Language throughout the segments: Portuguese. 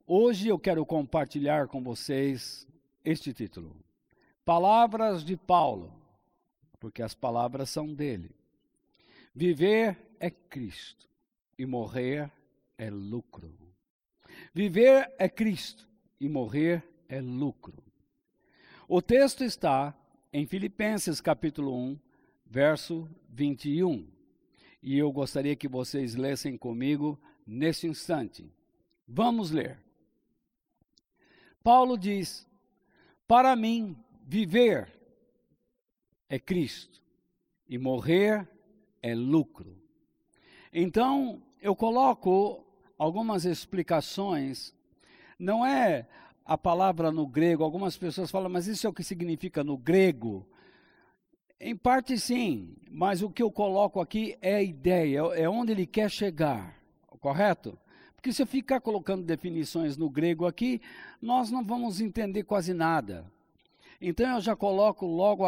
Hoje eu quero compartilhar com vocês este título: Palavras de Paulo, porque as palavras são dele. Viver é Cristo e morrer é lucro. Viver é Cristo e morrer é lucro. O texto está em Filipenses capítulo 1, verso 21. E eu gostaria que vocês lessem comigo nesse instante. Vamos ler. Paulo diz: para mim, viver é Cristo e morrer é lucro. Então, eu coloco algumas explicações. Não é a palavra no grego, algumas pessoas falam, mas isso é o que significa no grego? Em parte sim, mas o que eu coloco aqui é a ideia, é onde ele quer chegar, correto? Porque se eu ficar colocando definições no grego aqui, nós não vamos entender quase nada. Então eu já coloco logo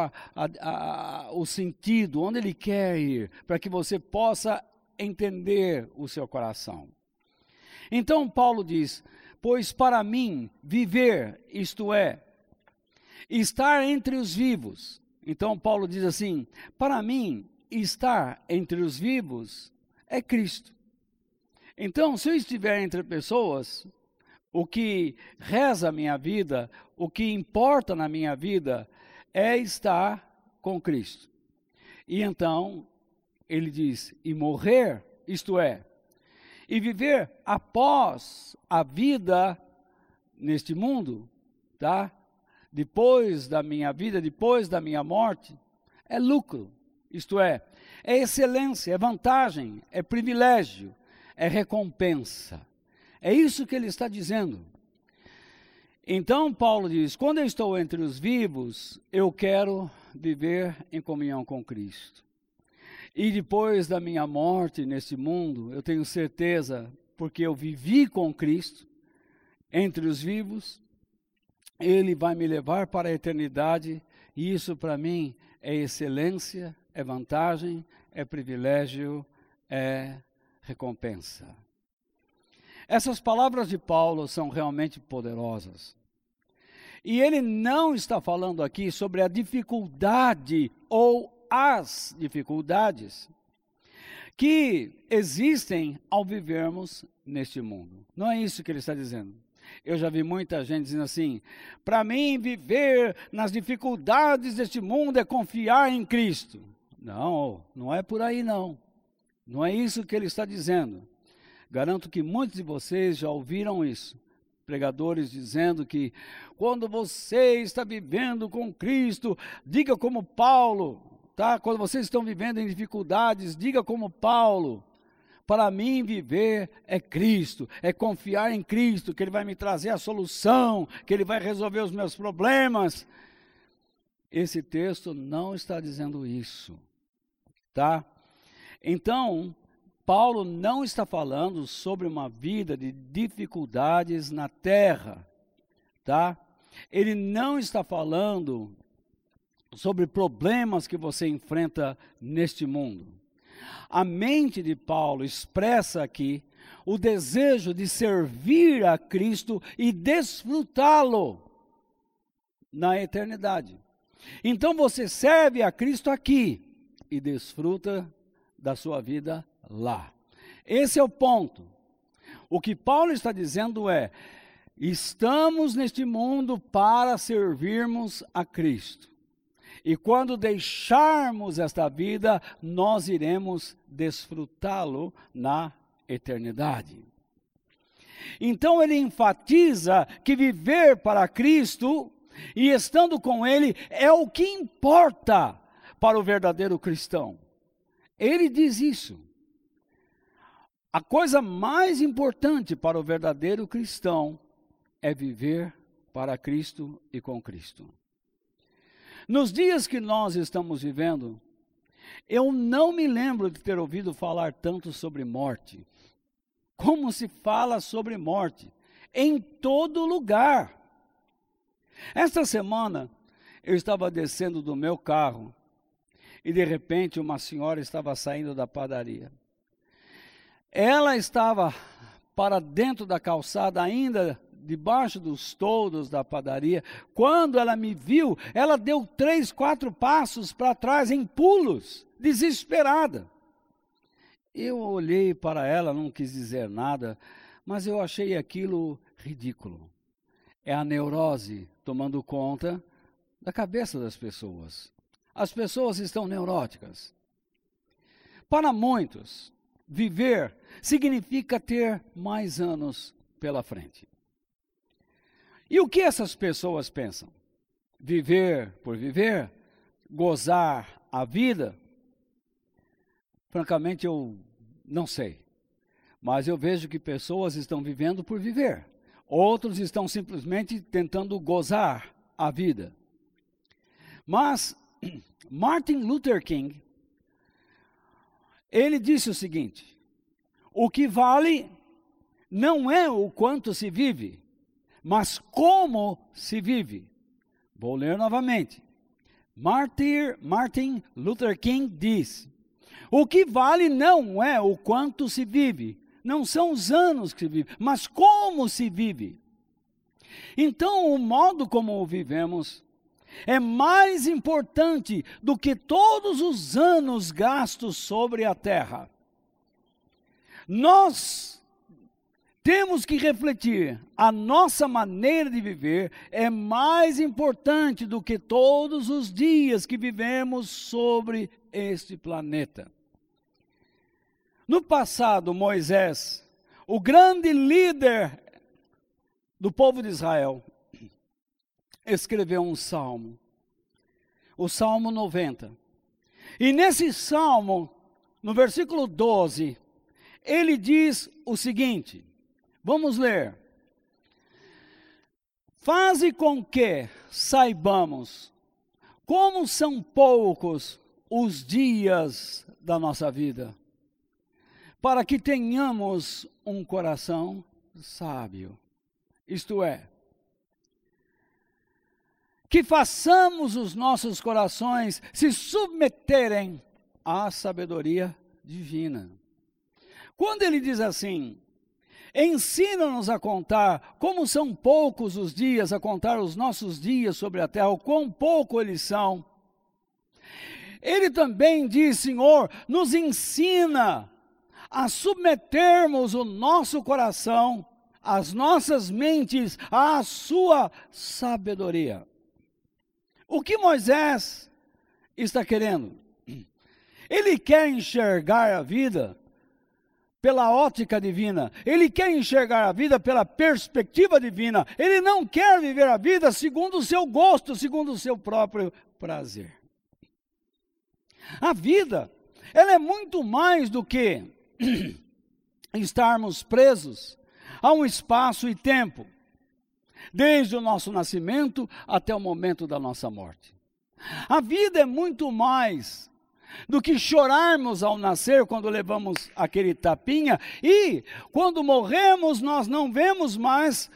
o sentido, onde ele quer ir, para que você possa entender o seu coração. Então Paulo diz: pois para mim viver, isto é, estar entre os vivos. Então Paulo diz assim: para mim estar entre os vivos é Cristo. Então, se eu estiver entre pessoas, o que reza a minha vida, o que importa na minha vida é estar com Cristo. E então, ele diz: e morrer, isto é, e viver após a vida neste mundo, tá? Depois da minha vida, depois da minha morte, é lucro. Isto é excelência, é vantagem, é privilégio, é recompensa. É isso que ele está dizendo. Então Paulo diz: quando eu estou entre os vivos, eu quero viver em comunhão com Cristo. E depois da minha morte neste mundo, eu tenho certeza, porque eu vivi com Cristo entre os vivos, Ele vai me levar para a eternidade, e isso para mim é excelência, é vantagem, é privilégio, é recompensa. Essas palavras de Paulo são realmente poderosas. E ele não está falando aqui sobre a dificuldade ou as dificuldades que existem ao vivermos neste mundo. Não é isso que ele está dizendo. Eu já vi muita gente dizendo assim: para mim viver nas dificuldades deste mundo é confiar em Cristo. Não, não é por aí não. Não é isso que ele está dizendo. Garanto que muitos de vocês já ouviram isso. Pregadores dizendo que quando você está vivendo com Cristo, diga como Paulo, tá? Quando vocês estão vivendo em dificuldades, diga como Paulo: para mim viver é Cristo, é confiar em Cristo, que Ele vai me trazer a solução, que Ele vai resolver os meus problemas. Esse texto não está dizendo isso, tá? Então, Paulo não está falando sobre uma vida de dificuldades na terra, tá? Ele não está falando sobre problemas que você enfrenta neste mundo. A mente de Paulo expressa aqui o desejo de servir a Cristo e desfrutá-lo na eternidade. Então você serve a Cristo aqui e desfruta da sua vida lá. Esse é o ponto. O que Paulo está dizendo é: estamos neste mundo para servirmos a Cristo. E quando deixarmos esta vida, nós iremos desfrutá-lo na eternidade. Então ele enfatiza que viver para Cristo e estando com Ele é o que importa para o verdadeiro cristão. Ele diz isso. A coisa mais importante para o verdadeiro cristão é viver para Cristo e com Cristo. Nos dias que nós estamos vivendo, eu não me lembro de ter ouvido falar tanto sobre morte. Como se fala sobre morte? Em todo lugar. Esta semana, eu estava descendo do meu carro e de repente uma senhora estava saindo da padaria. Ela estava para dentro da calçada ainda debaixo dos toldos da padaria. Quando ela me viu, ela deu 3, 4 passos para trás em pulos, desesperada. Eu olhei para ela, não quis dizer nada, mas eu achei aquilo ridículo. É a neurose tomando conta da cabeça das pessoas. As pessoas estão neuróticas. Para muitos, viver significa ter mais anos pela frente. E o que essas pessoas pensam? Viver por viver? Gozar a vida? Francamente, eu não sei. Mas eu vejo que pessoas estão vivendo por viver. Outros estão simplesmente tentando gozar a vida. Mas Martin Luther King, ele disse o seguinte: o que vale não é o quanto se vive, mas como se vive. Vou ler novamente. Martin Luther King diz: o que vale não é o quanto se vive, não são os anos que se vive, mas como se vive. Então, o modo como vivemos é mais importante do que todos os anos gastos sobre a terra. Nós temos que refletir, a nossa maneira de viver é mais importante do que todos os dias que vivemos sobre este planeta. No passado, Moisés, o grande líder do povo de Israel, escreveu um salmo, o Salmo 90. E nesse salmo, no versículo 12, ele diz o seguinte, vamos ler. Faze com que saibamos como são poucos os dias da nossa vida, para que tenhamos um coração sábio. Isto é, que façamos os nossos corações se submeterem à sabedoria divina. Quando ele diz assim, ensina-nos a contar como são poucos os dias, a contar os nossos dias sobre a terra, o quão pouco eles são. Ele também diz, Senhor, nos ensina a submetermos o nosso coração, as nossas mentes, à sua sabedoria. O que Moisés está querendo? Ele quer enxergar a vida pela ótica divina. Ele quer enxergar a vida pela perspectiva divina. Ele não quer viver a vida segundo o seu gosto, segundo o seu próprio prazer. A vida, ela é muito mais do que estarmos presos a um espaço e tempo, desde o nosso nascimento até o momento da nossa morte. A vida é muito mais do que chorarmos ao nascer quando levamos aquele tapinha e quando morremos nós não vemos mais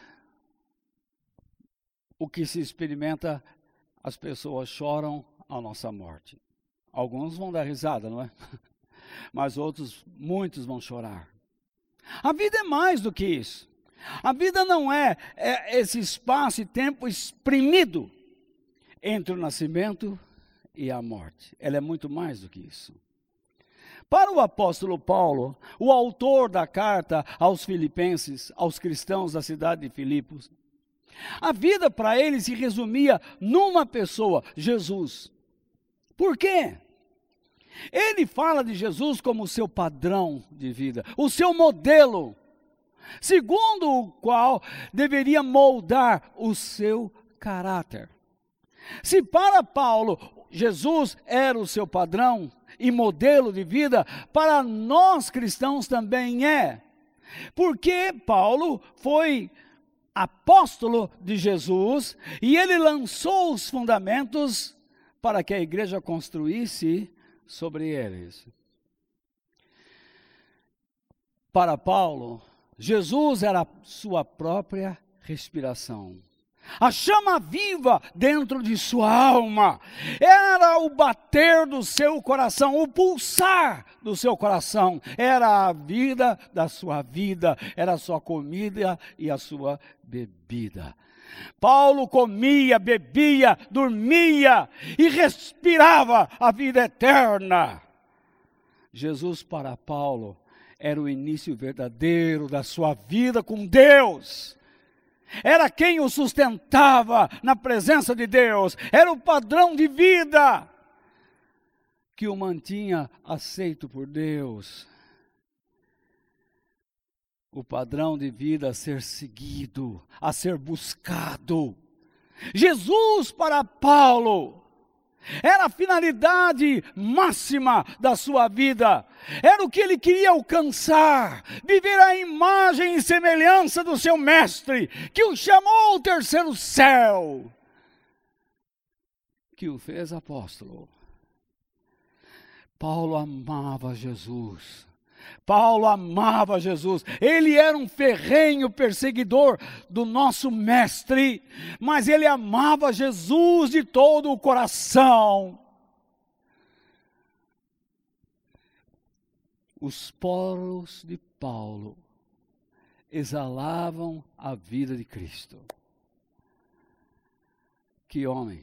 o que se experimenta, as pessoas choram à nossa morte. Alguns vão dar risada, não é? Mas outros, muitos vão chorar. A vida é mais do que isso. A vida não é esse espaço e tempo exprimido entre o nascimento e a morte. Ela é muito mais do que isso. Para o apóstolo Paulo, o autor da carta aos filipenses, aos cristãos da cidade de Filipos, a vida para ele se resumia numa pessoa, Jesus. Por quê? Ele fala de Jesus como o seu padrão de vida, o seu modelo, segundo o qual deveria moldar o seu caráter. Se para Paulo Jesus era o seu padrão e modelo de vida, para nós cristãos também é. Porque Paulo foi apóstolo de Jesus e ele lançou os fundamentos para que a igreja construísse sobre eles. Para Paulo, Jesus era a sua própria respiração. a chama viva dentro de sua alma, era o bater do seu coração, o pulsar do seu coração, era a vida da sua vida, era a sua comida e a sua bebida. Paulo comia, bebia, dormia e respirava a vida eterna. Jesus para Paulo era o início verdadeiro da sua vida com Deus. Era quem o sustentava na presença de Deus. Era o padrão de vida que o mantinha aceito por Deus. O padrão de vida a ser seguido, a ser buscado. Jesus para Paulo era a finalidade máxima da sua vida. Era o que ele queria alcançar, viver a imagem e semelhança do seu mestre, que o chamou ao terceiro céu, que o fez apóstolo. Paulo amava Jesus. Paulo amava Jesus. Ele era um ferrenho perseguidor do nosso mestre, mas ele amava Jesus de todo o coração. Os poros de Paulo exalavam a vida de Cristo. Que homem!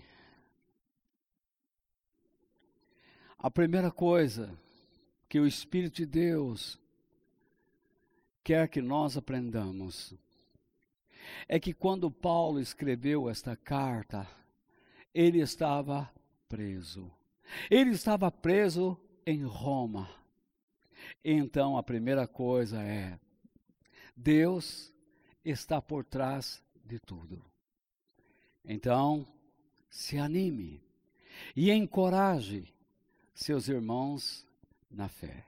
A primeira coisa que o Espírito de Deus quer que nós aprendamos é que quando Paulo escreveu esta carta, ele estava preso. Ele estava preso em Roma. Então a primeira coisa é: Deus está por trás de tudo. Então, se anime e encoraje seus irmãos na fé.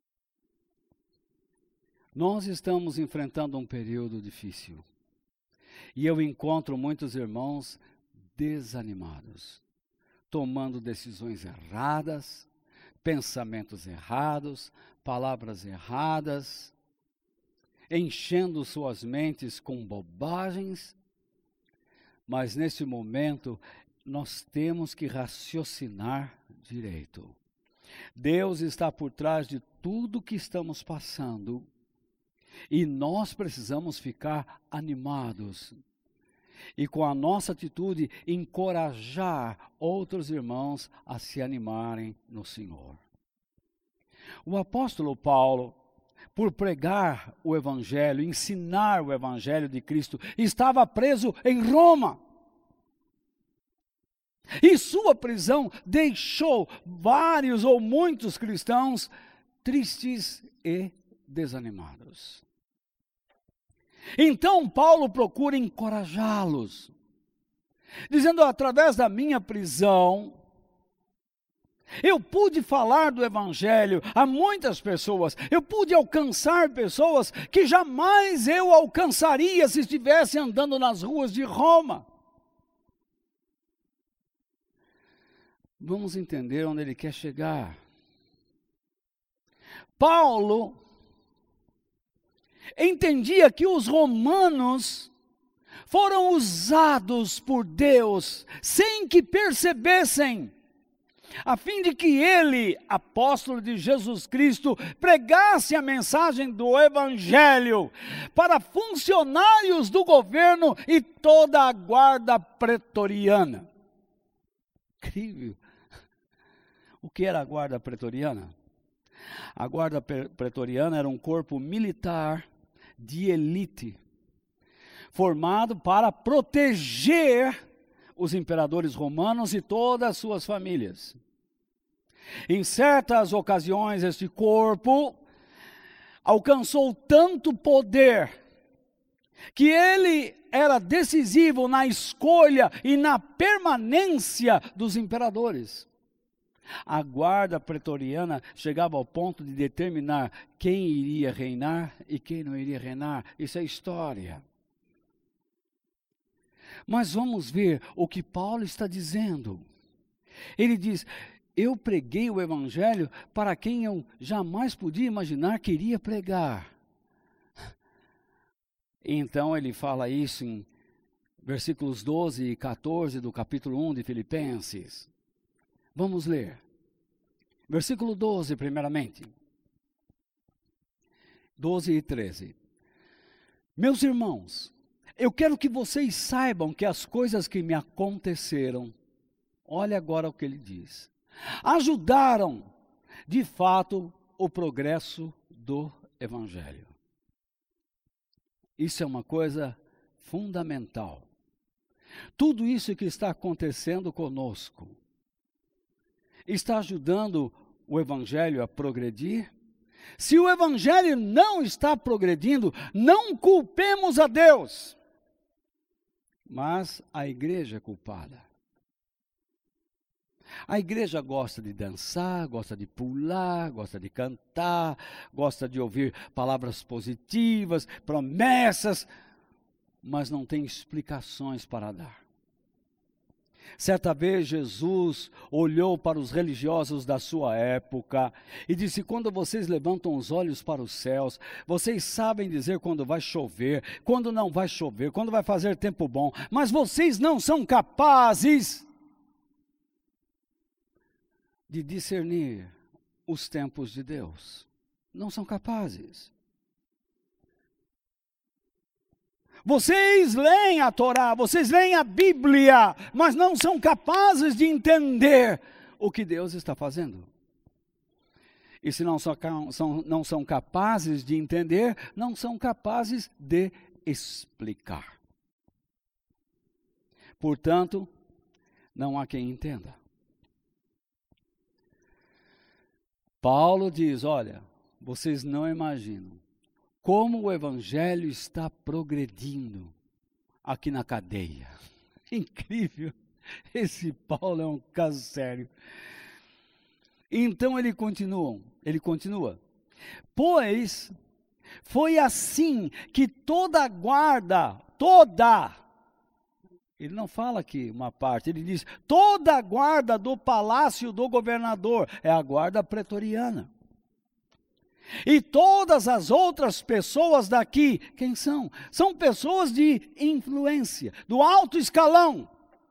Nós estamos enfrentando um período difícil. E eu encontro muitos irmãos desanimados, tomando decisões erradas, pensamentos errados, palavras erradas, enchendo suas mentes com bobagens. Mas nesse momento, nós temos que raciocinar direito. Deus está por trás de tudo que estamos passando e nós precisamos ficar animados e com a nossa atitude encorajar outros irmãos a se animarem no Senhor. O apóstolo Paulo, por pregar o Evangelho, ensinar o Evangelho de Cristo, estava preso em Roma. E sua prisão deixou vários ou muitos cristãos tristes e desanimados. Então Paulo procura encorajá-los, dizendo: através da minha prisão, eu pude falar do Evangelho a muitas pessoas, eu pude alcançar pessoas que jamais eu alcançaria se estivesse andando nas ruas de Roma. Vamos entender onde ele quer chegar. Paulo entendia que os romanos foram usados por Deus sem que percebessem, a fim de que ele, apóstolo de Jesus Cristo, pregasse a mensagem do Evangelho para funcionários do governo e toda a guarda pretoriana. Incrível. O que era a guarda pretoriana? A guarda pretoriana era um corpo militar de elite, formado para proteger os imperadores romanos e todas as suas famílias. Em certas ocasiões, este corpo alcançou tanto poder que ele era decisivo na escolha e na permanência dos imperadores. A guarda pretoriana chegava ao ponto de determinar quem iria reinar e quem não iria reinar. Isso é história. Mas vamos ver o que Paulo está dizendo. Ele diz: eu preguei o Evangelho para quem eu jamais podia imaginar que iria pregar. Então ele fala isso em versículos 12 e 14 do capítulo 1 de Filipenses. Vamos ler. Versículo 12, primeiramente. 12 e 13. Meus irmãos, eu quero que vocês saibam que as coisas que me aconteceram, olha agora o que ele diz, ajudaram, de fato, o progresso do Evangelho. Isso é uma coisa fundamental. Tudo isso que está acontecendo conosco, está ajudando o Evangelho a progredir? Se o Evangelho não está progredindo, não culpemos a Deus, mas a igreja é culpada. A igreja gosta de dançar, gosta de pular, gosta de cantar, gosta de ouvir palavras positivas, promessas, mas não tem explicações para dar. Certa vez Jesus olhou para os religiosos da sua época e disse: quando vocês levantam os olhos para os céus, vocês sabem dizer quando vai chover, quando não vai chover, quando vai fazer tempo bom, mas vocês não são capazes de discernir os tempos de Deus. Não são capazes. Vocês leem a Torá, vocês leem a Bíblia, mas não são capazes de entender o que Deus está fazendo. E se não são capazes de entender, não são capazes de explicar. Portanto, não há quem entenda. Paulo diz: olha, vocês não imaginam como o Evangelho está progredindo aqui na cadeia. Incrível, esse Paulo é um caso sério. Então ele continua. Pois foi assim que toda a guarda, ele não fala aqui uma parte, ele diz, toda a guarda do palácio do governador, é a guarda pretoriana. E todas as outras pessoas daqui, quem são? São pessoas de influência, do alto escalão.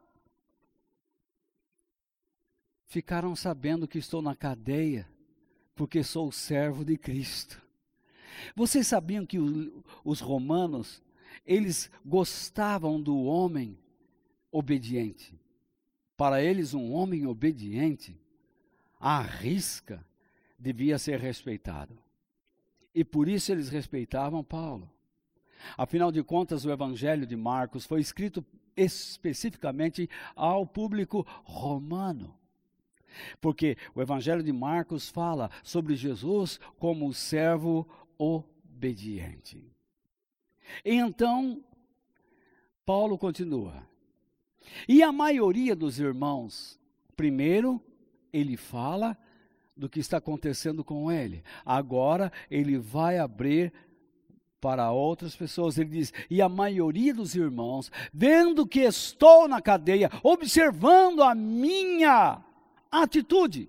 Ficaram sabendo que estou na cadeia, porque sou servo de Cristo. Vocês sabiam que os romanos, eles gostavam do homem obediente. Para eles, um homem obediente, à risca, devia ser respeitado. E por isso eles respeitavam Paulo. Afinal de contas, o Evangelho de Marcos foi escrito especificamente ao público romano. Porque o Evangelho de Marcos fala sobre Jesus como servo obediente. E então, Paulo continua. E a maioria dos irmãos, primeiro, ele fala do que está acontecendo com ele. Agora, ele vai abrir para outras pessoas. Ele diz, e a maioria dos irmãos, vendo que estou na cadeia, observando a minha atitude.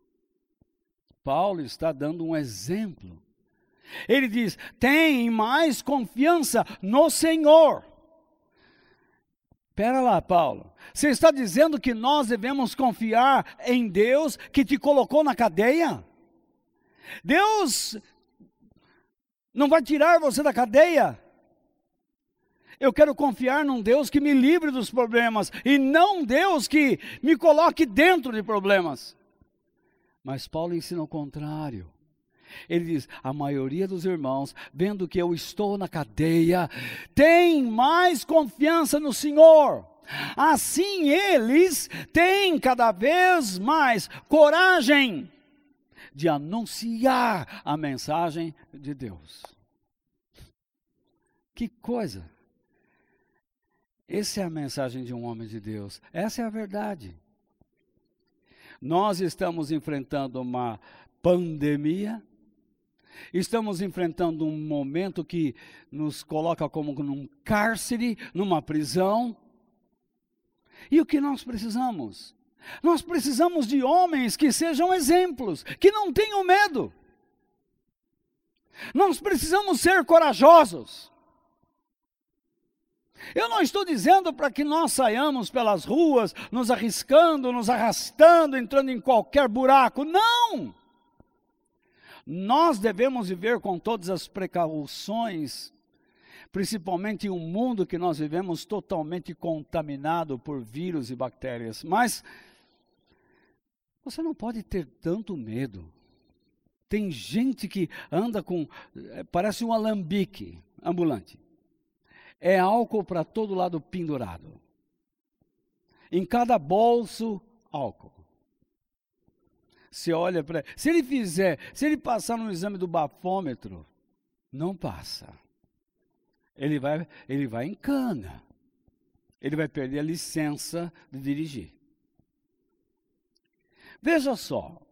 Paulo está dando um exemplo. Ele diz, tem mais confiança no Senhor. Espera lá, Paulo. Você está dizendo que nós devemos confiar em Deus que te colocou na cadeia? Deus não vai tirar você da cadeia? Eu quero confiar num Deus que me livre dos problemas e não um Deus que me coloque dentro de problemas. Mas Paulo ensina o contrário. Ele diz, a maioria dos irmãos, vendo que eu estou na cadeia, tem mais confiança no Senhor. Assim eles têm cada vez mais coragem de anunciar a mensagem de Deus. Que coisa! Essa é a mensagem de um homem de Deus. Essa é a verdade. Nós estamos enfrentando uma pandemia. Estamos enfrentando um momento que nos coloca como num cárcere, numa prisão. E o que nós precisamos? Nós precisamos de homens que sejam exemplos, que não tenham medo. Nós precisamos ser corajosos. Eu não estou dizendo para que nós saiamos pelas ruas, nos arriscando, nos arrastando, entrando em qualquer buraco. Não! Nós devemos viver com todas as precauções, principalmente em um mundo que nós vivemos totalmente contaminado por vírus e bactérias. Mas você não pode ter tanto medo. Tem gente que anda com, parece um alambique ambulante. É álcool para todo lado pendurado. Em cada bolso, álcool. Você olha para... Se ele passar no exame do bafômetro, não passa. Ele vai em cana. Ele vai perder a licença de dirigir. Veja só.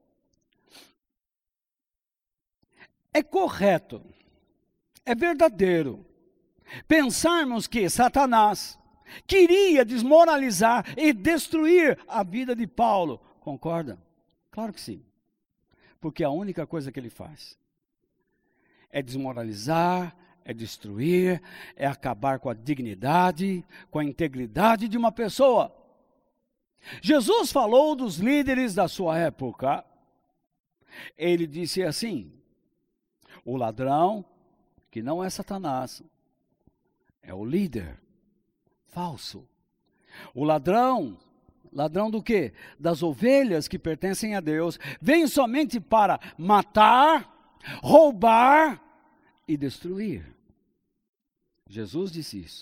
É correto, é verdadeiro pensarmos que Satanás queria desmoralizar e destruir a vida de Paulo. Concorda? Claro que sim. Porque a única coisa que ele faz é desmoralizar, é destruir, é acabar com a dignidade, com a integridade de uma pessoa. Jesus falou dos líderes da sua época. Ele disse assim: o ladrão, que não é Satanás, é o líder falso. O ladrão do quê? Das ovelhas que pertencem a Deus, vem somente para matar, roubar e destruir. Jesus disse isso.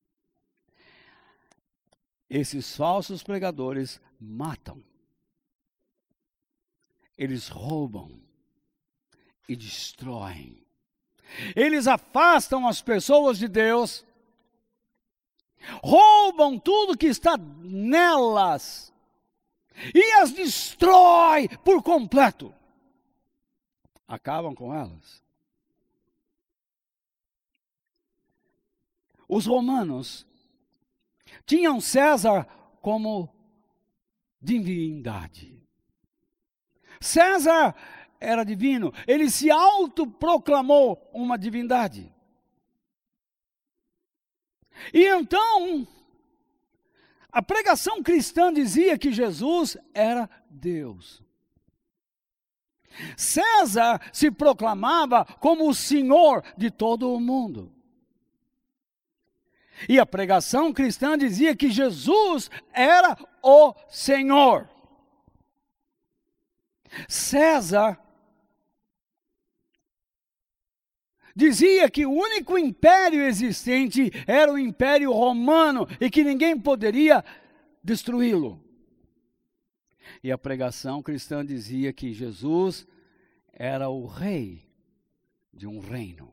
Esses falsos pregadores matam. Eles roubam e destroem. Eles afastam as pessoas de Deus, roubam tudo que está nelas e as destrói por completo. Acabam com elas. Os romanos tinham César como divindade. César era divino, ele se autoproclamou uma divindade. E então, a pregação cristã dizia que Jesus era Deus. César se proclamava como o Senhor de todo o mundo. E a pregação cristã dizia que Jesus era o Senhor. César dizia que o único império existente era o Império Romano e que ninguém poderia destruí-lo. E a pregação cristã dizia que Jesus era o rei de um reino.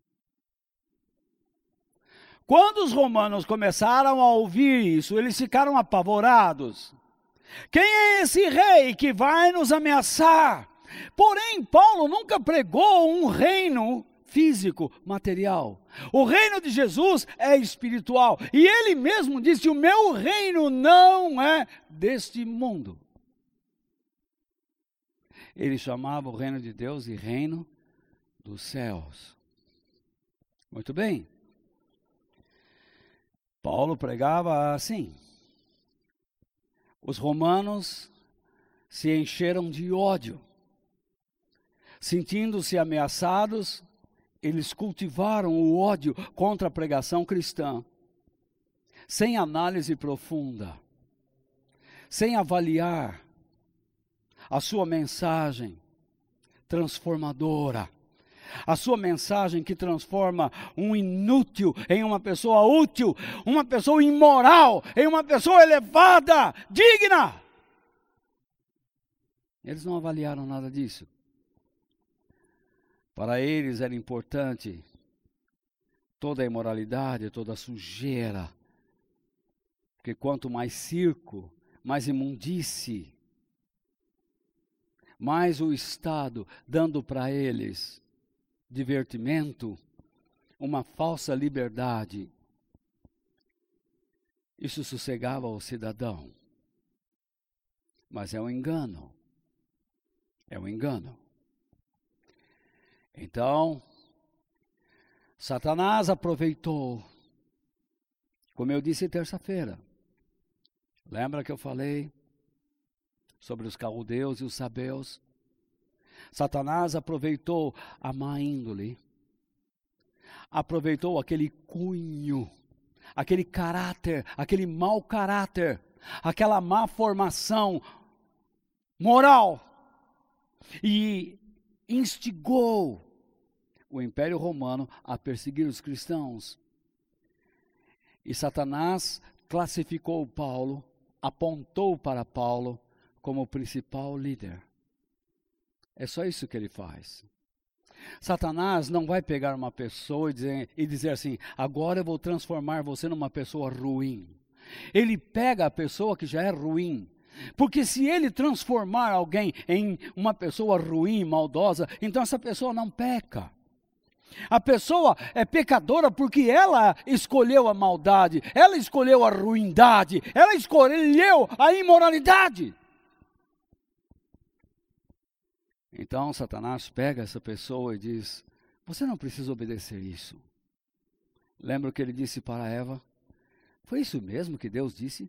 Quando os romanos começaram a ouvir isso, eles ficaram apavorados. Quem é esse rei que vai nos ameaçar? Porém, Paulo nunca pregou um reino físico, material. O reino de Jesus é espiritual. E ele mesmo disse: o meu reino não é deste mundo. Ele chamava o reino de Deus de reino dos céus. Muito bem. Paulo pregava assim. Os romanos se encheram de ódio. Sentindo-se ameaçados, eles cultivaram o ódio contra a pregação cristã, sem análise profunda, sem avaliar a sua mensagem transformadora, a sua mensagem que transforma um inútil em uma pessoa útil, uma pessoa imoral em uma pessoa elevada, digna. Eles não avaliaram nada disso. Para eles era importante toda a imoralidade, toda a sujeira. Porque quanto mais circo, mais imundície, mais o Estado dando para eles divertimento, uma falsa liberdade. Isso sossegava o cidadão. Mas é um engano. É um engano. Então, Satanás aproveitou Como eu disse terça-feira, lembra que eu falei sobre os caldeus e os sabeus? Satanás aproveitou a má índole, aproveitou aquele cunho, aquele caráter, aquele mau caráter, aquela má formação moral, e instigou o Império Romano a perseguir os cristãos. E Satanás classificou Paulo, apontou para Paulo como o principal líder. É só isso que ele faz. Satanás não vai pegar uma pessoa e dizer assim, agora eu vou transformar você numa pessoa ruim. Ele pega a pessoa que já é ruim. Porque se ele transformar alguém em uma pessoa ruim, maldosa, então essa pessoa não peca. A pessoa é pecadora porque ela escolheu a maldade, ela escolheu a ruindade, ela escolheu a imoralidade. Então Satanás pega essa pessoa e diz, você não precisa obedecer isso. Lembra o que ele disse para Eva? Foi isso mesmo que Deus disse?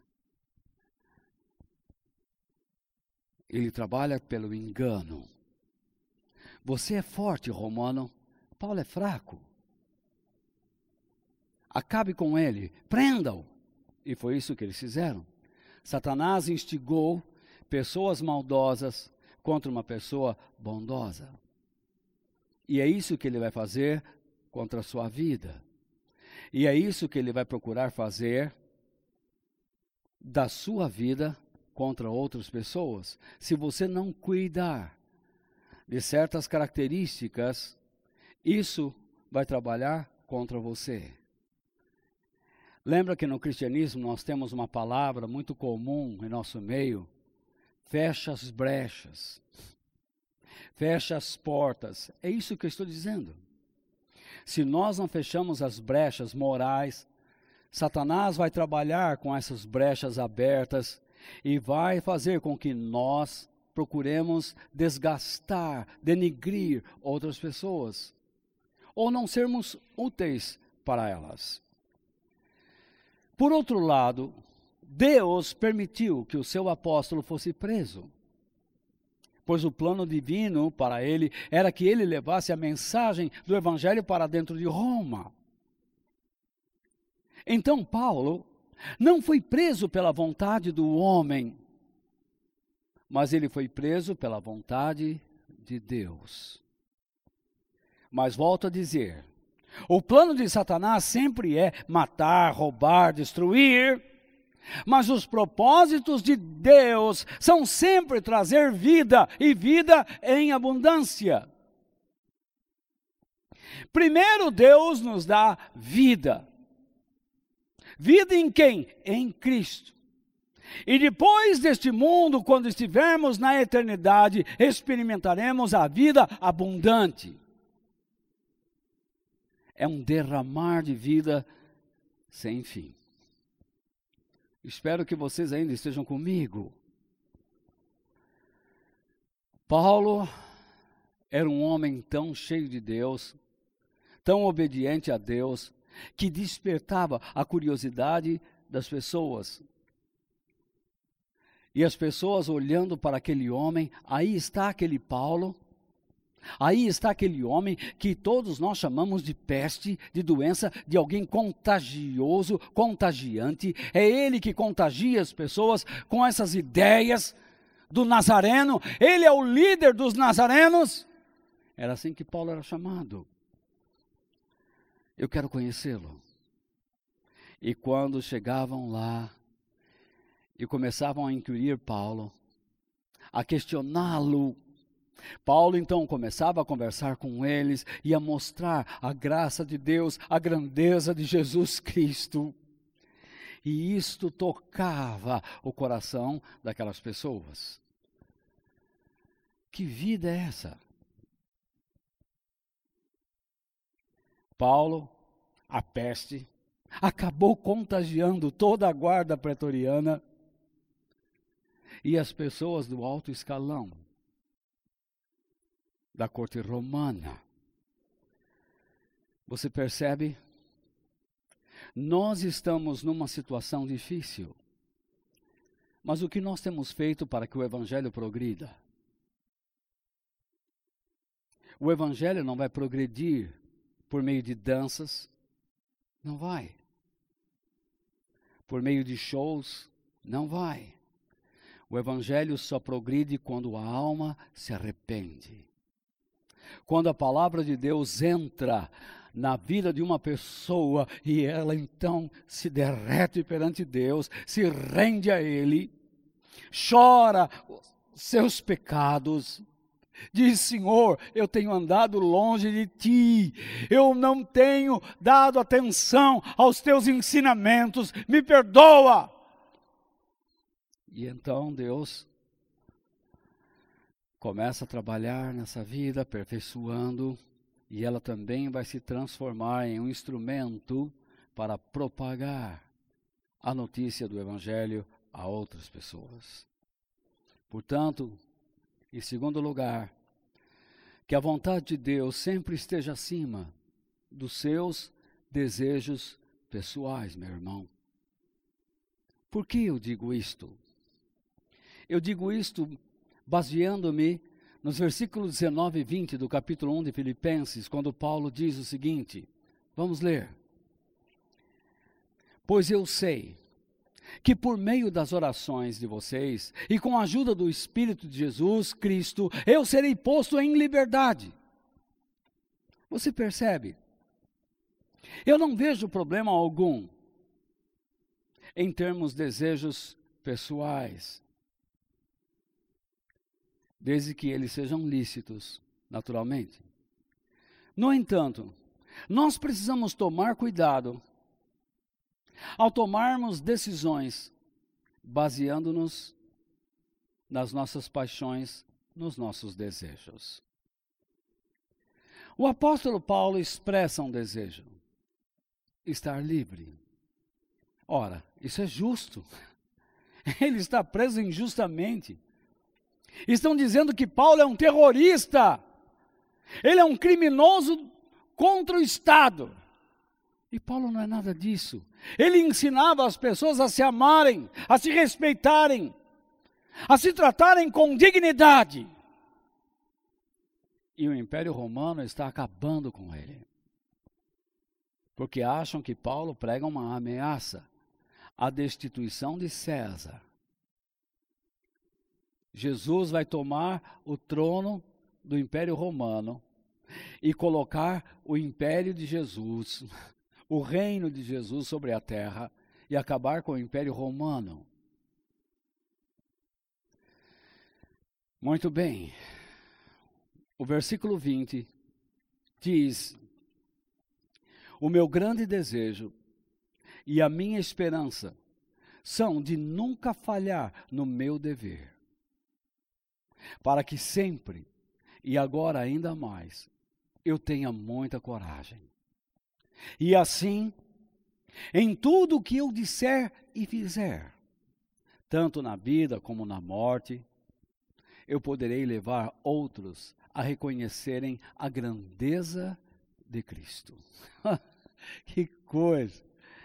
Ele trabalha pelo engano. Você é forte, Romano. Paulo é fraco. Acabe com ele, prenda-o. E foi isso que eles fizeram. Satanás instigou pessoas maldosas contra uma pessoa bondosa. E é isso que ele vai fazer contra a sua vida. E é isso que ele vai procurar fazer da sua vida contra outras pessoas. Se você não cuidar de certas características, isso vai trabalhar contra você. Lembra que no cristianismo nós temos uma palavra muito comum em nosso meio? Fecha as brechas. Fecha as portas. É isso que eu estou dizendo. Se nós não fechamos as brechas morais, Satanás vai trabalhar com essas brechas abertas e vai fazer com que nós procuremos desgastar, denigrir outras pessoas, ou não sermos úteis para elas. Por outro lado, Deus permitiu que o seu apóstolo fosse preso, pois o plano divino para ele era que ele levasse a mensagem do evangelho para dentro de Roma. Então Paulo não foi preso pela vontade do homem, mas ele foi preso pela vontade de Deus. Mas volto a dizer, o plano de Satanás sempre é matar, roubar, destruir, mas os propósitos de Deus são sempre trazer vida e vida em abundância. Primeiro Deus nos dá vida. Vida em quem? Em Cristo. E depois deste mundo, quando estivermos na eternidade, experimentaremos a vida abundante. É um derramar de vida sem fim. Espero que vocês ainda estejam comigo. Paulo era um homem tão cheio de Deus, tão obediente a Deus, que despertava a curiosidade das pessoas. E as pessoas olhando para aquele homem, aí está aquele Paulo, aí está aquele homem que todos nós chamamos de peste, de doença, de alguém contagioso, contagiante. É ele que contagia as pessoas com essas ideias do Nazareno. Ele é o líder dos nazarenos. Era assim que Paulo era chamado. Eu quero conhecê-lo. E quando chegavam lá e começavam a inquirir Paulo, a questioná-lo, Paulo então começava a conversar com eles e a mostrar a graça de Deus, a grandeza de Jesus Cristo. E isto tocava o coração daquelas pessoas. Que vida é essa? Paulo, a peste, acabou contagiando toda a guarda pretoriana e as pessoas do alto escalão da corte romana. Você percebe? Nós estamos numa situação difícil. Mas o que nós temos feito para que o Evangelho progrida? O Evangelho não vai progredir por meio de danças, não vai. Por meio de shows, não vai. O Evangelho só progride quando a alma se arrepende. Quando a palavra de Deus entra na vida de uma pessoa e ela então se derrete perante Deus, se rende a Ele, chora os seus pecados, diz: Senhor, eu tenho andado longe de Ti, eu não tenho dado atenção aos Teus ensinamentos, me perdoa. E então Deus começa a trabalhar nessa vida, aperfeiçoando, e ela também vai se transformar em um instrumento para propagar a notícia do Evangelho a outras pessoas. Portanto, em segundo lugar, que a vontade de Deus sempre esteja acima dos seus desejos pessoais, meu irmão. Por que eu digo isto? Eu digo isto baseando-me nos versículos 19 e 20 do capítulo 1 de Filipenses, quando Paulo diz o seguinte, vamos ler. Pois eu sei que por meio das orações de vocês e com a ajuda do Espírito de Jesus Cristo, eu serei posto em liberdade. Você percebe? Eu não vejo problema algum em termos desejos pessoais, desde que eles sejam lícitos, naturalmente. No entanto, nós precisamos tomar cuidado ao tomarmos decisões baseando-nos nas nossas paixões, nos nossos desejos. O apóstolo Paulo expressa um desejo: estar livre. Ora, isso é justo. Ele está preso injustamente. Estão dizendo que Paulo é um terrorista. Ele é um criminoso contra o Estado. E Paulo não é nada disso. Ele ensinava as pessoas a se amarem, a se respeitarem, a se tratarem com dignidade. E o Império Romano está acabando com ele. Porque acham que Paulo prega uma ameaça à destituição de César. Jesus vai tomar o trono do Império Romano e colocar o Império de Jesus, o reino de Jesus sobre a terra e acabar com o Império Romano. Muito bem. O versículo 20 diz: o meu grande desejo e a minha esperança são de nunca falhar no meu dever, para que sempre, e agora ainda mais, eu tenha muita coragem. E assim, em tudo o que eu disser e fizer, tanto na vida como na morte, eu poderei levar outros a reconhecerem a grandeza de Cristo. Que coisa!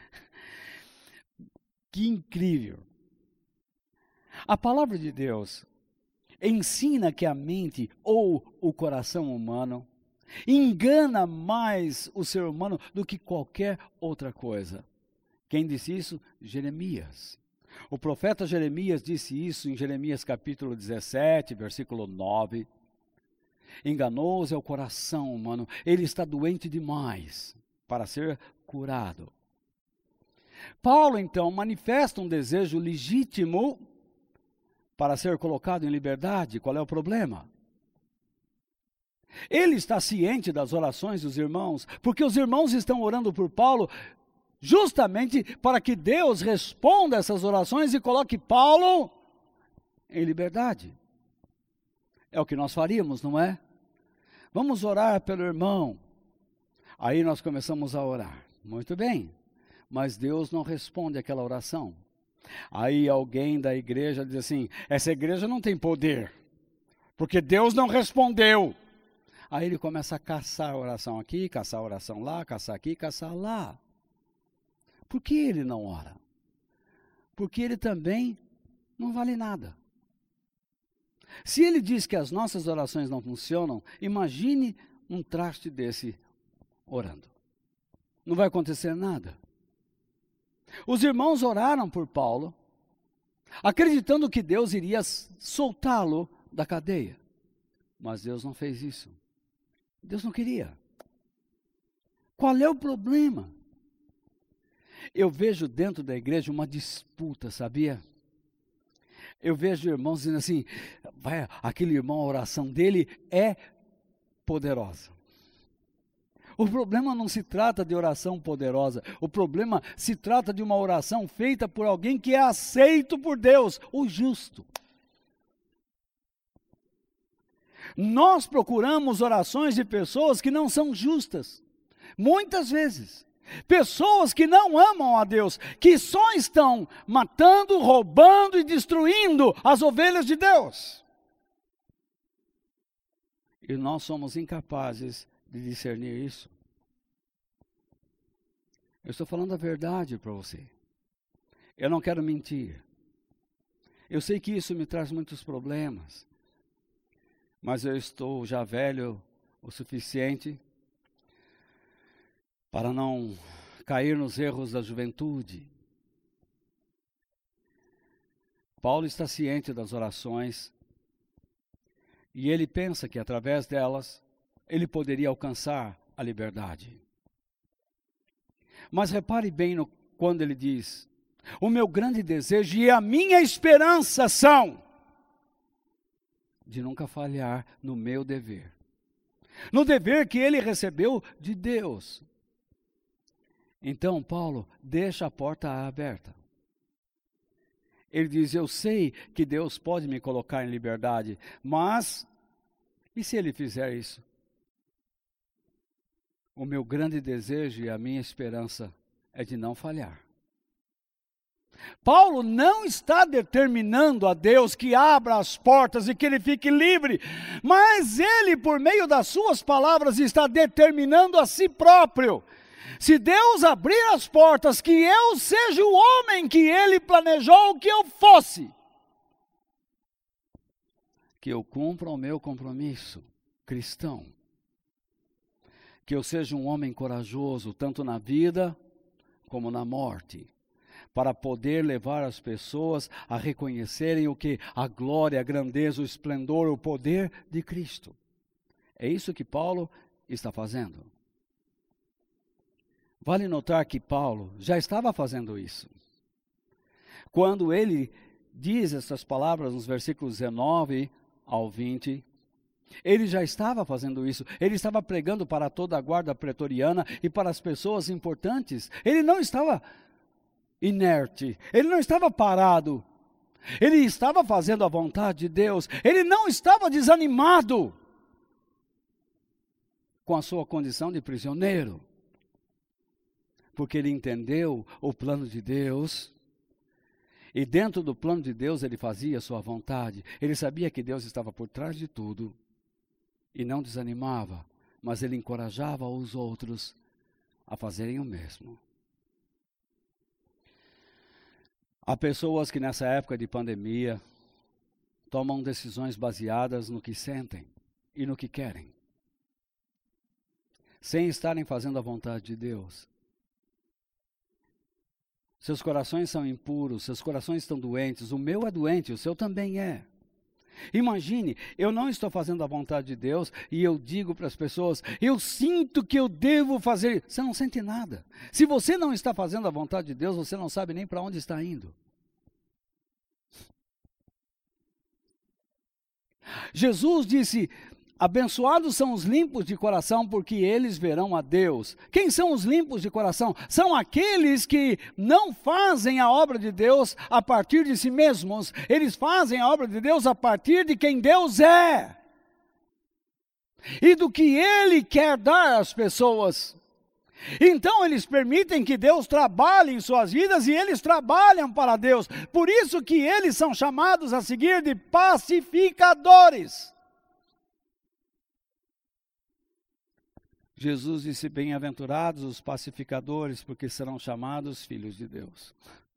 Que incrível! A palavra de Deus ensina que a mente ou o coração humano engana mais o ser humano do que qualquer outra coisa. Quem disse isso? Jeremias. O profeta Jeremias disse isso em Jeremias capítulo 17, versículo 9. Enganoso é o coração humano, ele está doente demais para ser curado. Paulo, então, manifesta um desejo legítimo para ser colocado em liberdade. Qual é o problema? Ele está ciente das orações dos irmãos, porque os irmãos estão orando por Paulo justamente para que Deus responda essas orações e coloque Paulo em liberdade. É o que nós faríamos, não é? Vamos orar pelo irmão. Aí nós começamos a orar. Muito bem, mas Deus não responde aquela oração. Aí alguém da igreja diz assim: essa igreja não tem poder, porque Deus não respondeu. Aí ele começa a caçar a oração aqui, caçar a oração lá, caçar aqui, caçar lá. Por que ele não ora? Porque ele também não vale nada. Se ele diz que as nossas orações não funcionam, imagine um traste desse orando. Não vai acontecer nada. Os irmãos oraram por Paulo, acreditando que Deus iria soltá-lo da cadeia. Mas Deus não fez isso. Deus não queria. Qual é o problema? Eu vejo dentro da igreja uma disputa, sabia? Eu vejo irmãos dizendo assim, aquele irmão, a oração dele é poderosa. O problema não se trata de oração poderosa, o problema se trata de uma oração feita por alguém que é aceito por Deus, o justo. Nós procuramos orações de pessoas que não são justas, muitas vezes. Pessoas que não amam a Deus, que só estão matando, roubando e destruindo as ovelhas de Deus. E nós somos incapazes de discernir isso. Eu estou falando a verdade para você. Eu não quero mentir. Eu sei que isso me traz muitos problemas. Mas eu estou já velho o suficiente para não cair nos erros da juventude. Paulo está ciente das orações e ele pensa que através delas ele poderia alcançar a liberdade. Mas repare bem quando ele diz: o meu grande desejo e a minha esperança são de nunca falhar no meu dever. No dever que ele recebeu de Deus. Então, Paulo deixa a porta aberta. Ele diz, eu sei que Deus pode me colocar em liberdade, mas, e se ele fizer isso? O meu grande desejo e a minha esperança é de não falhar. Paulo não está determinando a Deus que abra as portas e que ele fique livre, mas ele, por meio das suas palavras, está determinando a si próprio. Se Deus abrir as portas, que eu seja o homem que ele planejou que eu fosse. Que eu cumpra o meu compromisso cristão. Que eu seja um homem corajoso, tanto na vida como na morte. Para poder levar as pessoas a reconhecerem o que? A glória, a grandeza, o esplendor, o poder de Cristo. É isso que Paulo está fazendo. Vale notar que Paulo já estava fazendo isso. Quando ele diz essas palavras nos versículos 19 ao 20, ele já estava fazendo isso. Ele estava pregando para toda a guarda pretoriana e para as pessoas importantes. Ele não estava inerte, ele não estava parado. Ele estava fazendo a vontade de Deus. Ele não estava desanimado com a sua condição de prisioneiro. Porque ele entendeu o plano de Deus, e dentro do plano de Deus ele fazia a sua vontade. Ele sabia que Deus estava por trás de tudo, e não desanimava, mas ele encorajava os outros a fazerem o mesmo. Há pessoas que nessa época de pandemia tomam decisões baseadas no que sentem e no que querem, sem estarem fazendo a vontade de Deus. Seus corações são impuros, seus corações estão doentes, o meu é doente, o seu também é. Imagine, eu não estou fazendo a vontade de Deus e eu digo para as pessoas, eu sinto que eu devo fazer. Você não sente nada. Se você não está fazendo a vontade de Deus, você não sabe nem para onde está indo. Jesus disse, abençoados são os limpos de coração, porque eles verão a Deus. Quem são os limpos de coração? São aqueles que não fazem a obra de Deus a partir de si mesmos. Eles fazem a obra de Deus a partir de quem Deus é. E do que Ele quer dar às pessoas. Então eles permitem que Deus trabalhe em suas vidas e eles trabalham para Deus. Por isso que eles são chamados a seguir de pacificadores. Jesus disse: bem-aventurados os pacificadores, porque serão chamados filhos de Deus.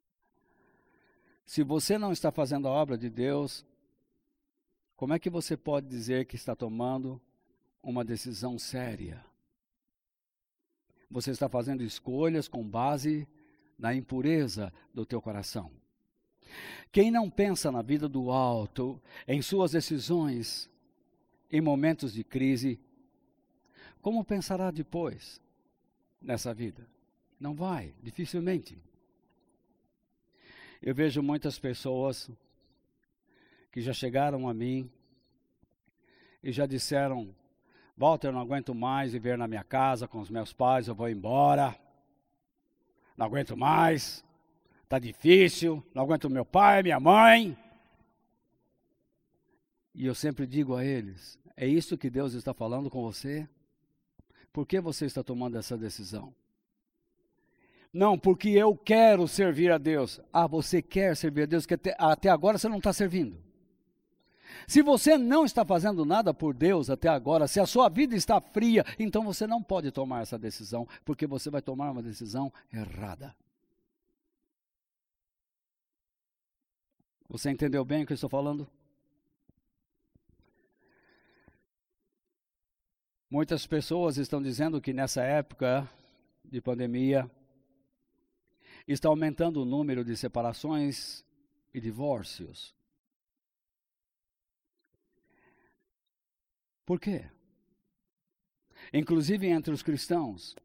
Se você não está fazendo a obra de Deus, como é que você pode dizer que está tomando uma decisão séria? Você está fazendo escolhas com base na impureza do teu coração. Quem não pensa na vida do alto, em suas decisões, em momentos de crise, como pensará depois nessa vida? Não vai, dificilmente. Eu vejo muitas pessoas que já chegaram a mim e já disseram: Walter, eu não aguento mais viver na minha casa com os meus pais, eu vou embora. Não aguento mais, está difícil, não aguento meu pai, minha mãe. E eu sempre digo a eles: é isso que Deus está falando com você? Por que você está tomando essa decisão? Não, porque eu quero servir a Deus. Ah, você quer servir a Deus, que até agora você não está servindo. Se você não está fazendo nada por Deus até agora, se a sua vida está fria, então você não pode tomar essa decisão, porque você vai tomar uma decisão errada. Você entendeu bem o que eu estou falando? Muitas pessoas estão dizendo que nessa época de pandemia está aumentando o número de separações e divórcios. Por quê? Inclusive entre os cristãos.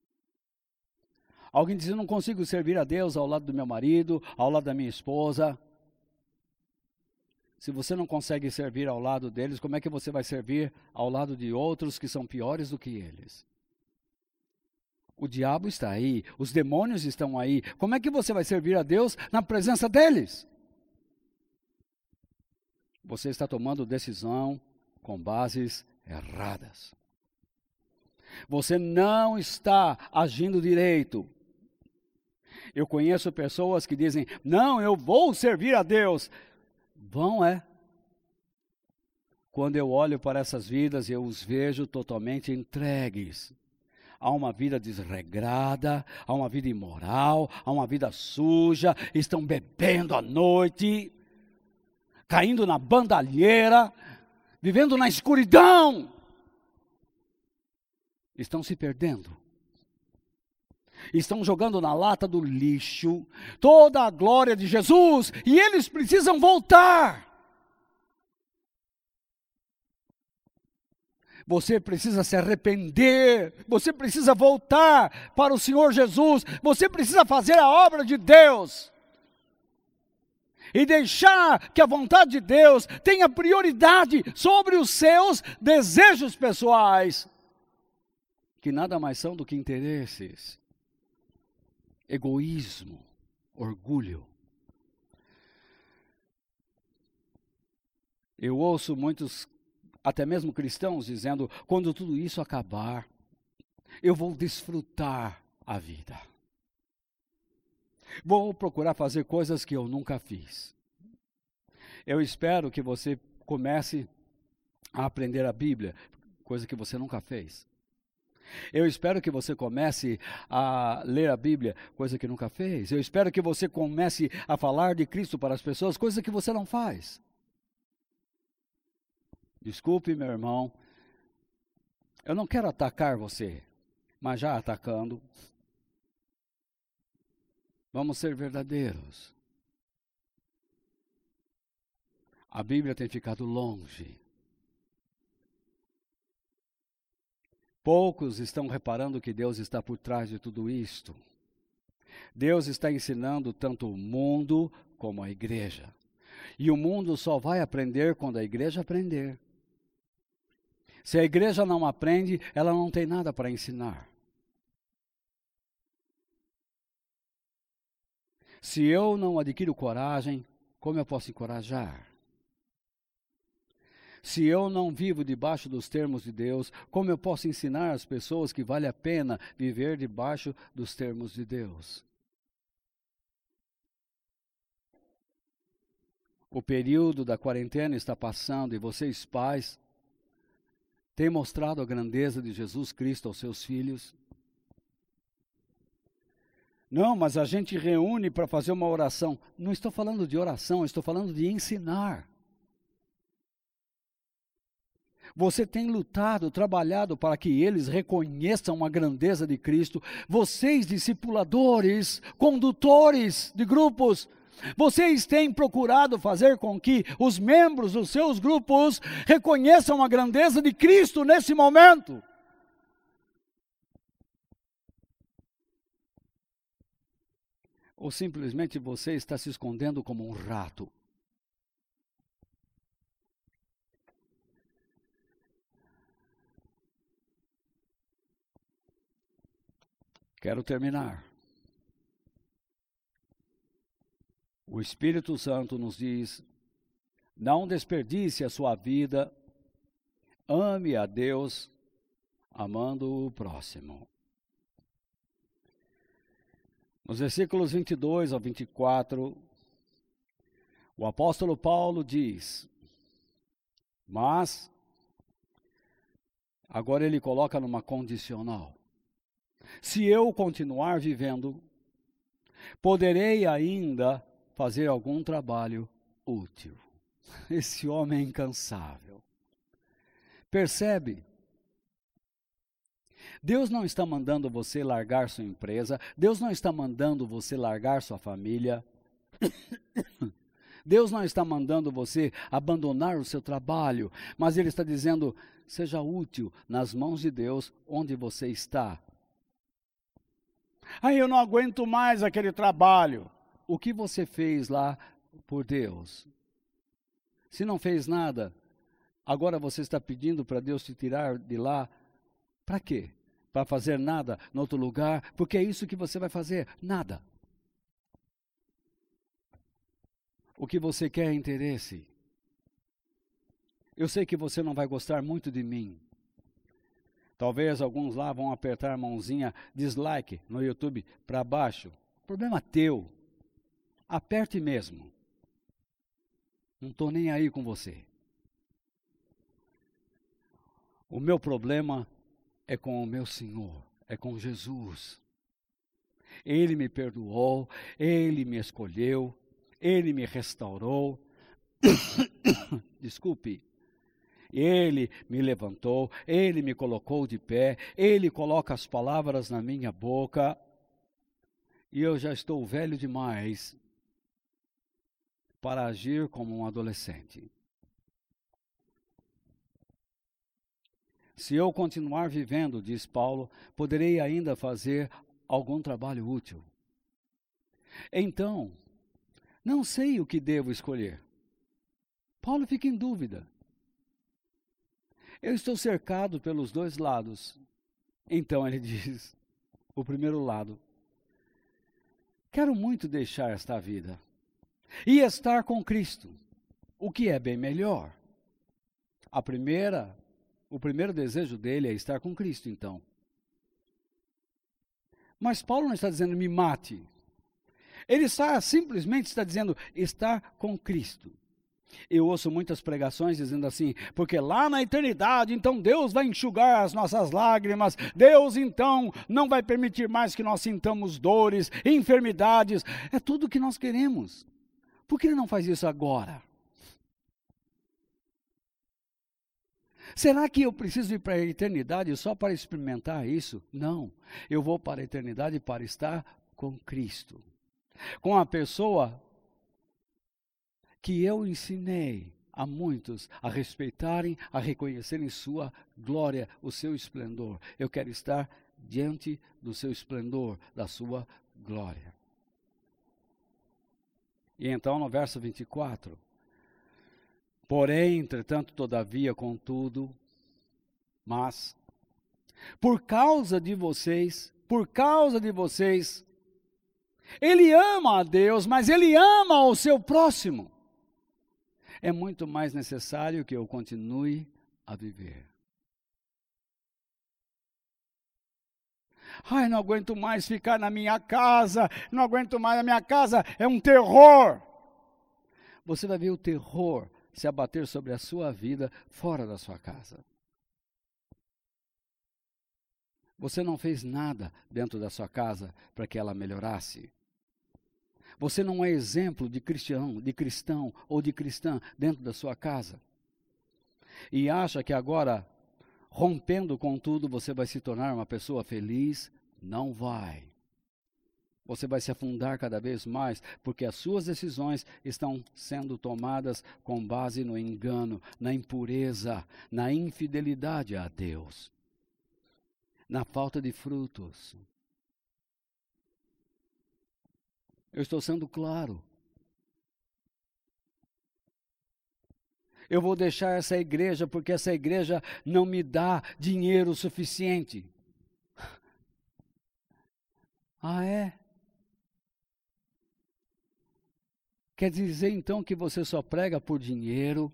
Alguém diz: eu não consigo servir a Deus ao lado do meu marido, ao lado da minha esposa. Se você não consegue servir ao lado deles, como é que você vai servir ao lado de outros que são piores do que eles? O diabo está aí, os demônios estão aí. Como é que você vai servir a Deus na presença deles? Você está tomando decisão com bases erradas. Você não está agindo direito. Eu conheço pessoas que dizem: não, eu vou servir a Deus. Vão, é? Quando eu olho para essas vidas, eu os vejo totalmente entregues a uma vida desregrada, a uma vida imoral, a uma vida suja, estão bebendo à noite, caindo na bandalheira, vivendo na escuridão, estão se perdendo, estão jogando na lata do lixo toda a glória de Jesus, e eles precisam voltar. Você precisa se arrepender, você precisa voltar para o Senhor Jesus, você precisa fazer a obra de Deus. E deixar que a vontade de Deus tenha prioridade sobre os seus desejos pessoais, que nada mais são do que interesses, egoísmo, orgulho. Eu ouço muitos, até mesmo cristãos, dizendo: quando tudo isso acabar, eu vou desfrutar a vida. Vou procurar fazer coisas que eu nunca fiz. Eu espero que você comece a aprender a Bíblia, coisa que você nunca fez. Eu espero que você comece a ler a Bíblia, coisa que nunca fez. Eu espero que você comece a falar de Cristo para as pessoas, coisa que você não faz. Desculpe, meu irmão, eu não quero atacar você, mas já atacando, vamos ser verdadeiros. A Bíblia tem ficado longe. Poucos estão reparando que Deus está por trás de tudo isto. Deus está ensinando tanto o mundo como a igreja. E o mundo só vai aprender quando a igreja aprender. Se a igreja não aprende, ela não tem nada para ensinar. Se eu não adquiro coragem, como eu posso encorajar? Se eu não vivo debaixo dos termos de Deus, como eu posso ensinar as pessoas que vale a pena viver debaixo dos termos de Deus? O período da quarentena está passando e vocês, pais, Tem mostrado a grandeza de Jesus Cristo aos seus filhos? Não, mas a gente reúne para fazer uma oração. Não estou falando de oração, estou falando de ensinar. Você tem lutado, trabalhado para que eles reconheçam a grandeza de Cristo. Vocês, discipuladores, condutores de grupos, vocês têm procurado fazer com que os membros dos seus grupos reconheçam a grandeza de Cristo nesse momento. Ou simplesmente você está se escondendo como um rato? Quero terminar. O Espírito Santo nos diz: não desperdice a sua vida, ame a Deus, amando o próximo. Nos versículos 22 ao 24, o apóstolo Paulo diz, mas, agora ele coloca numa condicional: se eu continuar vivendo, poderei ainda fazer algum trabalho útil. Esse homem é incansável. Percebe? Deus não está mandando você largar sua empresa, Deus não está mandando você largar sua família, Deus não está mandando você abandonar o seu trabalho, mas Ele está dizendo: seja útil nas mãos de Deus onde você está. Eu não aguento mais aquele trabalho. O que você fez lá por Deus? Se não fez nada, agora você está pedindo para Deus te tirar de lá. Para quê? Para fazer nada em outro lugar? Porque é isso que você vai fazer, nada. O que você quer é interesse. Eu sei que você não vai gostar muito de mim. Talvez alguns lá vão apertar a mãozinha dislike no YouTube para baixo. Problema teu. Aperte mesmo. Não estou nem aí com você. O meu problema é com o meu Senhor, é com Jesus. Ele me perdoou, Ele me escolheu, Ele me restaurou. Desculpe. Ele me levantou, Ele me colocou de pé, Ele coloca as palavras na minha boca, e eu já estou velho demais para agir como um adolescente. Se eu continuar vivendo, diz Paulo, poderei ainda fazer algum trabalho útil. Então, não sei o que devo escolher. Paulo fica em dúvida. Eu estou cercado pelos dois lados. Então ele diz, o primeiro lado: quero muito deixar esta vida e estar com Cristo, o que é bem melhor. O primeiro desejo dele é estar com Cristo, então. Mas Paulo não está dizendo me mate. Ele simplesmente está dizendo estar com Cristo. Eu ouço muitas pregações dizendo assim: porque lá na eternidade, então Deus vai enxugar as nossas lágrimas, Deus então não vai permitir mais que nós sintamos dores, enfermidades, é tudo o que nós queremos. Por que Ele não faz isso agora? Será que eu preciso ir para a eternidade só para experimentar isso? Não, eu vou para a eternidade para estar com Cristo, com a pessoa que eu ensinei a muitos a respeitarem, a reconhecerem sua glória, o seu esplendor. Eu quero estar diante do seu esplendor, da sua glória. E então no verso 24, porém, entretanto, todavia, contudo, mas, por causa de vocês, ele ama a Deus, mas ele ama o seu próximo. É muito mais necessário que eu continue a viver. Não aguento mais ficar na minha casa, não aguento mais, a minha casa é um terror. Você vai ver o terror se abater sobre a sua vida fora da sua casa. Você não fez nada dentro da sua casa para que ela melhorasse. Você não é exemplo de cristão ou de cristã dentro da sua casa. E acha que agora, rompendo com tudo, você vai se tornar uma pessoa feliz? Não vai. Você vai se afundar cada vez mais, porque as suas decisões estão sendo tomadas com base no engano, na impureza, na infidelidade a Deus, na falta de frutos. Eu estou sendo claro. Eu vou deixar essa igreja porque essa igreja não me dá dinheiro suficiente. Ah, é? Quer dizer então que você só prega por dinheiro?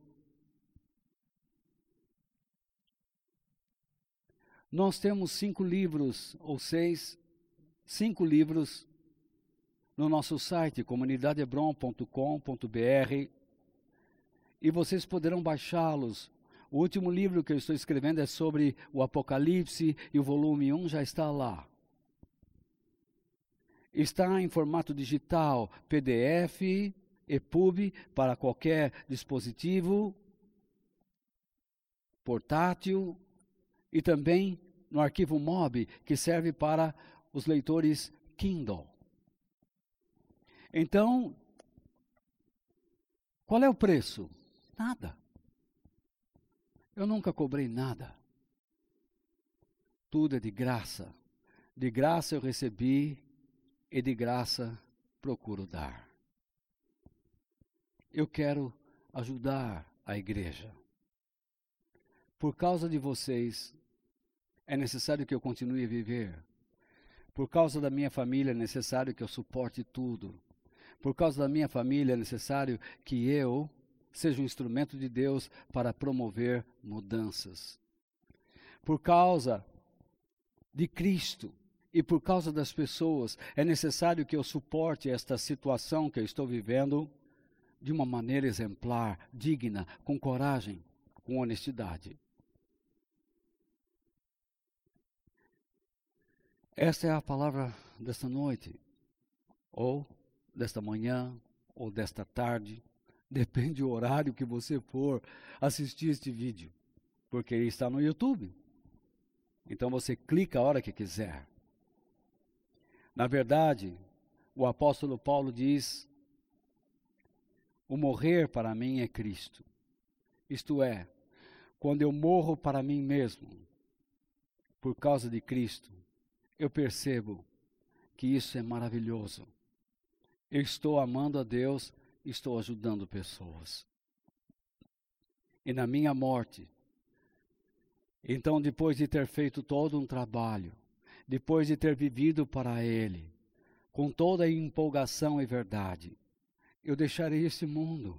Nós temos 5 livros, ou 6, 5 livros no nosso site, comunidadehebron.com.br, e vocês poderão baixá-los. O último livro que eu estou escrevendo é sobre o Apocalipse, e o volume 1 já está lá. Está em formato digital, PDF, EPUB, para qualquer dispositivo, portátil, e também no arquivo MOB, que serve para os leitores Kindle. Então, qual é o preço? Nada. Eu nunca cobrei nada. Tudo é de graça. De graça eu recebi e de graça procuro dar. Eu quero ajudar a igreja. Por causa de vocês, é necessário que eu continue a viver. Por causa da minha família, é necessário que eu suporte tudo. Por causa da minha família, é necessário que eu seja um instrumento de Deus para promover mudanças. Por causa de Cristo e por causa das pessoas, é necessário que eu suporte esta situação que eu estou vivendo de uma maneira exemplar, digna, com coragem, com honestidade. Esta é a palavra desta noite, ou desta manhã, ou desta tarde, depende do horário que você for assistir este vídeo, porque ele está no YouTube. Então você clica a hora que quiser. Na verdade, o apóstolo Paulo diz: o morrer para mim é Cristo. Isto é, quando eu morro para mim mesmo, por causa de Cristo, eu percebo que isso é maravilhoso. Eu estou amando a Deus, estou ajudando pessoas. E na minha morte, então depois de ter feito todo um trabalho, depois de ter vivido para Ele, com toda a empolgação e verdade, eu deixarei esse mundo.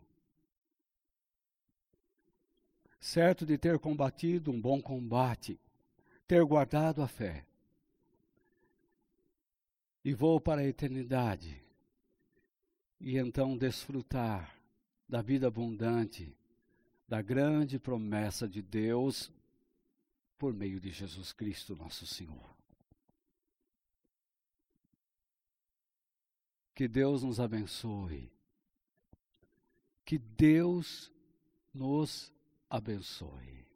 Certo de ter combatido um bom combate, ter guardado a fé. E vou para a eternidade. E então desfrutar da vida abundante, da grande promessa de Deus, por meio de Jesus Cristo, nosso Senhor. Que Deus nos abençoe. Que Deus nos abençoe.